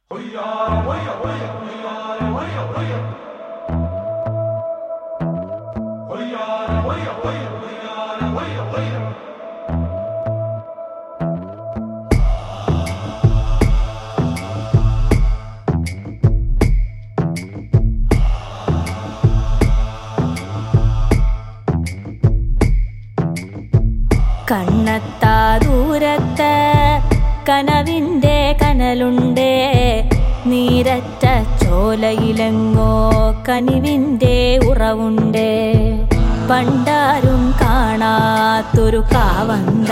കണ്ണത്താ ദൂരത്ത് കനവിൻ്റെ കനലുണ്ടേ, നീരറ്റ ചോലയിലെങ്ങോ കനിവിൻ്റെ ഉറവുണ്ടേ. പണ്ടാരും കാണാത്തൊരു കാവന്ത,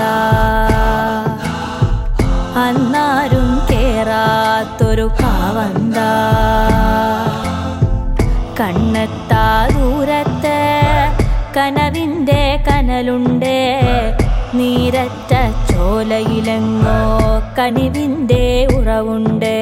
അന്നാരും കേറാത്തൊരു കാവന്ത. കണ്ണെത്താ ദൂരത്ത് കനവിൻ്റെ കനലുണ്ടേ, നീരറ്റ ചോലയിലെങ്ങോ കനിവിൻ്റെ ഉറവുണ്ടേ.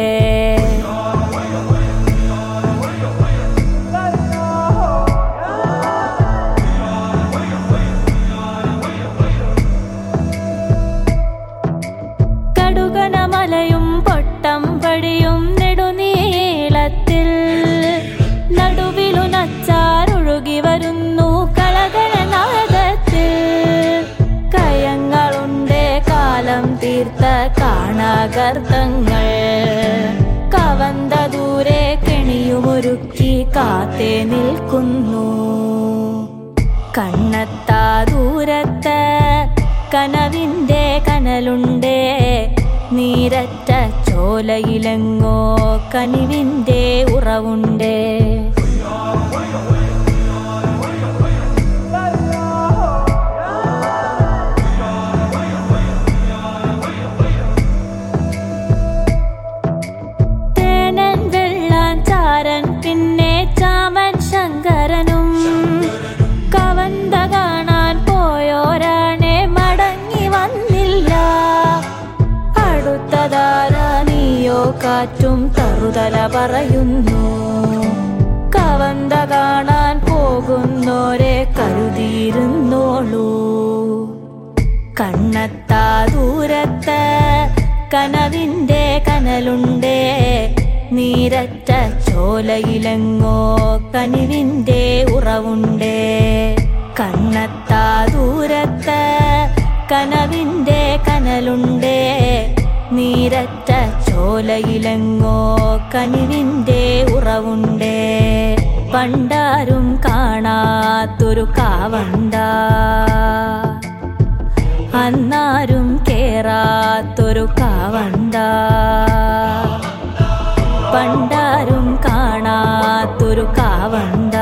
കടുകനമലയും പൊട്ടം പടിയും നെടുനീളത്തിൽ, നടുവിലുനച്ചാരൊഴുകി വരുന്നു കളകളനാദത്തിൽ. കയങ്ങളുണ്ടേ കാലം തീർത്ത കാണാഗർത്തങ്ങൾ, കവന്ത ദൂരെ കെണിയുമൊരുക്കി കാത്തേ നിൽക്കുന്നു. കണ്ണെത്താ ദൂരത്ത് കനവിൻ്റെ കനലുണ്ടേ, നീരറ്റ ചോലയിലെങ്ങോ കനിവിൻ്റെ ഉറവുണ്ടേ. തേനൻ വെള്ളാൻ ചാരൻ പിന്നെ ചാമൻ ശങ്കരനും, കവന്ത കാണാൻ പോയോരാണെ മടങ്ങി വന്നില്ല. അടുത്തതാരാ നീയോ കാറ്റും തറുതല പറയുന്നു, കവന്ത കാണാൻ പോകുന്നോരെ കരുതിയിരുന്നോളൂ. കണ്ണെത്താ ദൂരത്ത് കനവിൻ്റെ കനലുണ്ടേ, നീരറ്റ ചോലയിലെങ്ങോ കനിവിൻ്റെ ഉറവുണ്ടേ. കണ്ണെത്താ ദൂരത്ത് കനവിൻ്റെ കനലുണ്ടേ, നീരറ്റ ചോലയിലെങ്ങോ കനിവിൻ്റെ ഉറവുണ്ടേ. പണ്ടാരും കാണാത്തൊരു കാവന്ത, അന്നാരും കേറാത്തൊരു കാവന്ത. പണ്ടാരും കാണാത്തൊരു കാവന്ത,